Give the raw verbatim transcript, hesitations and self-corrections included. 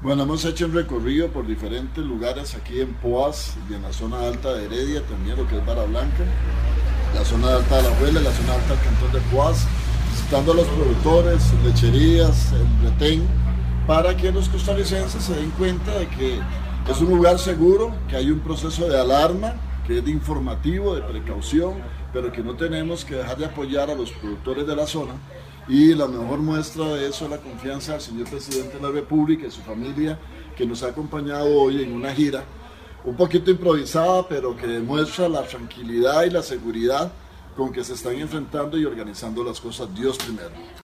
Bueno, hemos hecho un recorrido por diferentes lugares aquí en Poás y en la zona alta de Heredia, también lo que es Vara Blanca, la zona alta de La Juela, la zona alta del cantón de Poás, visitando a los productores, lecherías, el retén, para que los costarricenses se den cuenta de que es un lugar seguro, que hay un proceso de alarma, que es de informativo, de precaución, pero que no tenemos que dejar de apoyar a los productores de la zona. Y la mejor muestra de eso es la confianza del señor presidente de la República y su familia, que nos ha acompañado hoy en una gira un poquito improvisada, pero que demuestra la tranquilidad y la seguridad con que se están enfrentando y organizando las cosas. Dios primero.